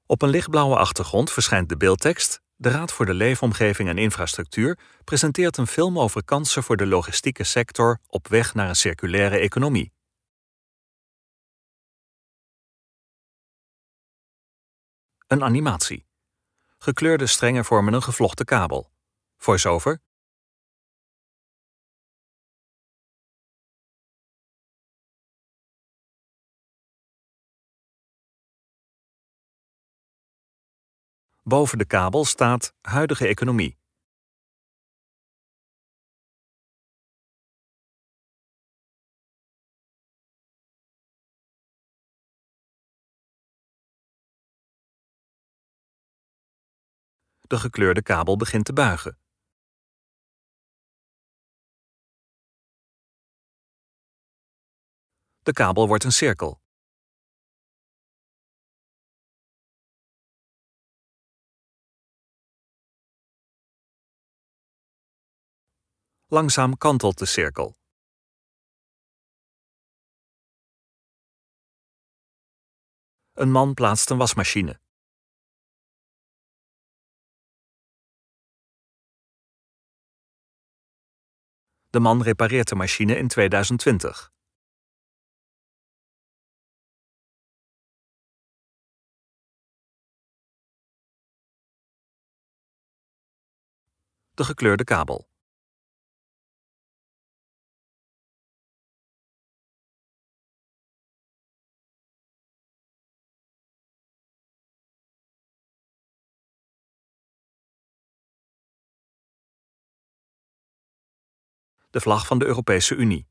Op een lichtblauwe achtergrond verschijnt de beeldtekst. De Raad voor de Leefomgeving en Infrastructuur presenteert een film over kansen voor de logistieke sector op weg naar een circulaire economie. Een animatie. Gekleurde strengen vormen een gevlochten kabel. Voice-over. Boven de kabel staat huidige economie. De gekleurde kabel begint te buigen. De kabel wordt een cirkel. Langzaam kantelt de cirkel. Een man plaatst een wasmachine. De man repareert de machine in 2020. De gekleurde kabel. De vlag van de Europese Unie.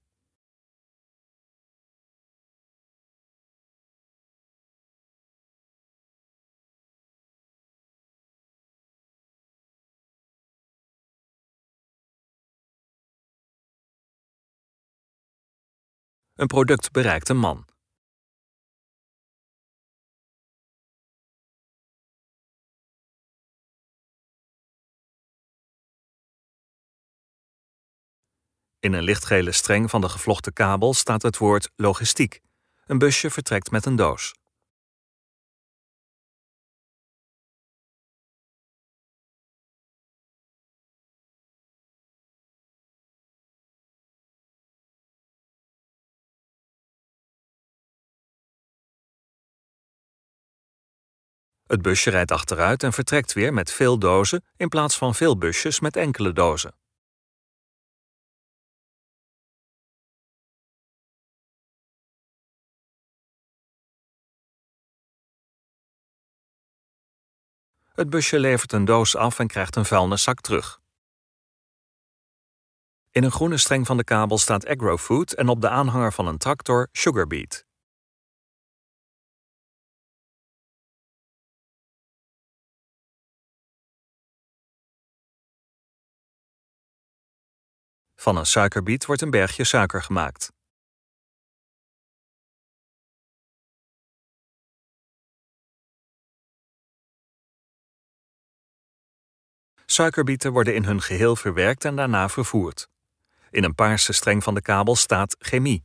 Een product bereikt een man. In een lichtgele streng van de gevlochten kabel staat het woord logistiek. Een busje vertrekt met een doos. Het busje rijdt achteruit en vertrekt weer met veel dozen in plaats van veel busjes met enkele dozen. Het busje levert een doos af en krijgt een vuilniszak terug. In een groene streng van de kabel staat agrofood en op de aanhanger van een tractor sugarbeet. Van een suikerbiet wordt een bergje suiker gemaakt. Suikerbieten worden in hun geheel verwerkt en daarna vervoerd. In een paarse streng van de kabel staat chemie.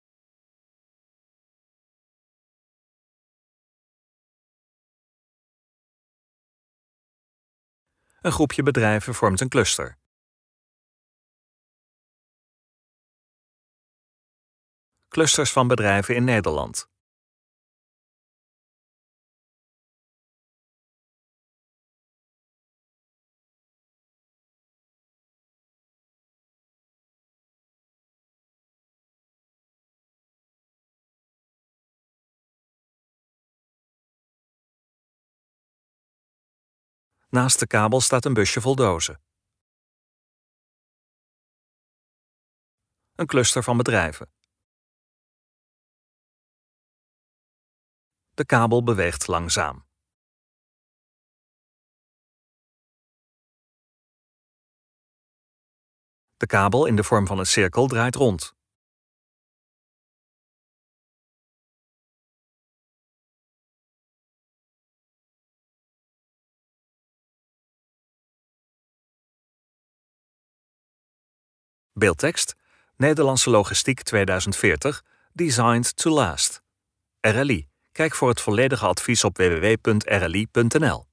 Een groepje bedrijven vormt een cluster. Clusters van bedrijven in Nederland. Naast de kabel staat een busje vol dozen. Een cluster van bedrijven. De kabel beweegt langzaam. De kabel in de vorm van een cirkel draait rond. Beeldtekst: Nederlandse Logistiek 2040, Designed to Last. RLI, Kijk voor het volledige advies op www.rli.nl.